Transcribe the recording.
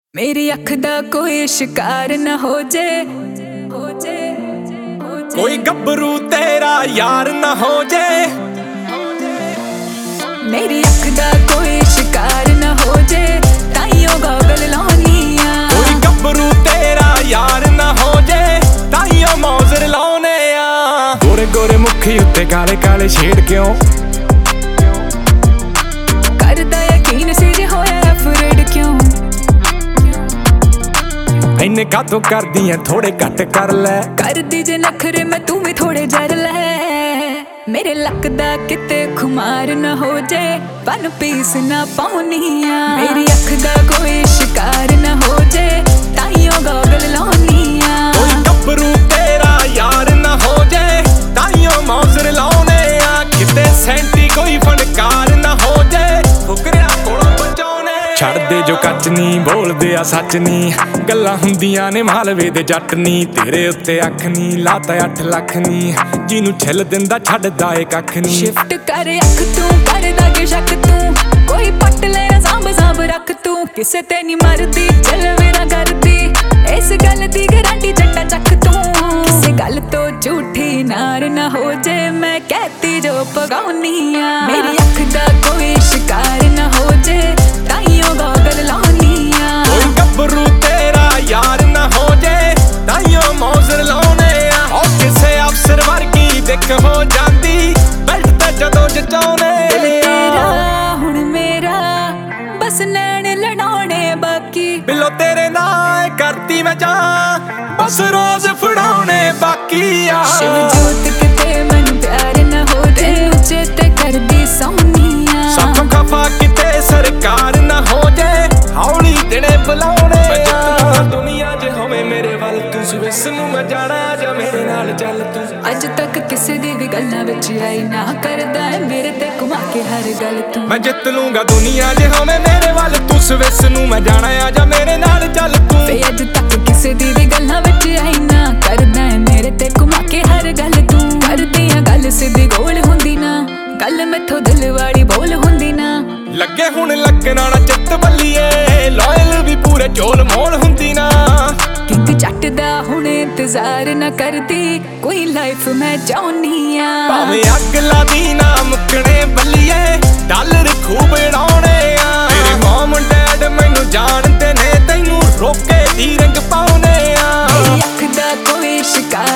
मेरी अख दा कोई शिकार न हो जे कोई गब्बरू तेरा यार न हो जे। मेरी अख दा कोई शिकार न हो जे, ताइयों गॉगल लाउनी आ। कोई गब्बरू तेरा यार न हो जे, ताइयों मौजर लाउने आ। गोरे गोरे मुखी उत्ते काले काले छेड़ क्यों करदा यकीन सी जे होया अफरेड क्यों। इन्ने कातों करदी है थोड़े घट कर ले। कर दी जे नखरे मैं तू भी थोड़े जर ले। मेरे लक दा किते खुमार न हो जे, वन पीस ना पाउनी आ। मेरी अख दा कोई शिकार न हो जे, ताइयों गॉगल लाउनी आ। कोई गब्बरू तेरा यार न हो जे, ताइयों मौजर लाउने आ। किते सेंटी कोई फनकार न हो जे, फुकरिया कोलों बचाउने। छड़ दे जो कच नी बोलदे आ सच नी, गल्लां हुंदियां ने मालवे दे जट नी। तेरे उत्ते अख नी लाता 8 लाख नी, जिनू छिल दिंदा छड्डदा ए कख नी। शिफ्ट कर अख तू करदा के शक तू, कोई पट ले सांभ सांभ रख तू। किसे ते नी मरदी चल मेरा करदी, इस गल दी गारंटी जट्टा चक तू। किसे गल तो झूठी नार न हो जे, मैं कहती जो पगाउनी आ। मेरी अख दा कोई शिकार न हो जे, ताइयों गॉगल लाउनी आ। कोई गब्बरू तेरा यार न हो जे, ताइयों मौजर लाउने आ। ओ किसे अफसर वर्गी दिख हो जांदी, बेल्ट ते जदों जचाउने। दिल तेरा हुण मेरा बस नैन लड़ाउने बाकी। बिलो तेरे नाल करती मैं जा, बस रोज फड़ाउने बाकी आ। शिव जोत किते मैनू प्यार न हो जे, तेनू चेते करदी सौनी आ। साथों खफा किते सरकार न हो जे, हौली दिने बुलाउने आ। दुनिया च होवे मेरे वल तू, स्विस नू मैं जाना जा मेरे नाल चल तू। अज तक किसे दी भी गल्लां विच आई ना, करदा है मेरे ते घुमा के हर गल तू। मैं जित लूंगा दुनिया च होवे मेरे वल तू, स्विस नू मैं जाना जा मेरे नाल चल तू। वे अज तक किसे दी भी गल्लां विच आई ना, करदा है मेरे ते घुमा के हर गल तू। करदी आ गल सिद्धी गोल हुंदी ना, गल मैथों दिल वाली बोल हुंदी ना। लगे हुण लगना ना चित बल्लीए, लॉयल भी पूरे चोल मोल हुंदी ना। किंग जट दा हुण इंतजार न करदी, कोई लाइफ मैं चाहुनी आ। भावें अग लादी ना मुकणे बल्लीए, डॉलर खूब उड़ाउने आ। तेरे मॉम डैड मैनू जानदे ने, तैनू रोके दी रंग पाउने आ। मेरी अख दा कोई शिकार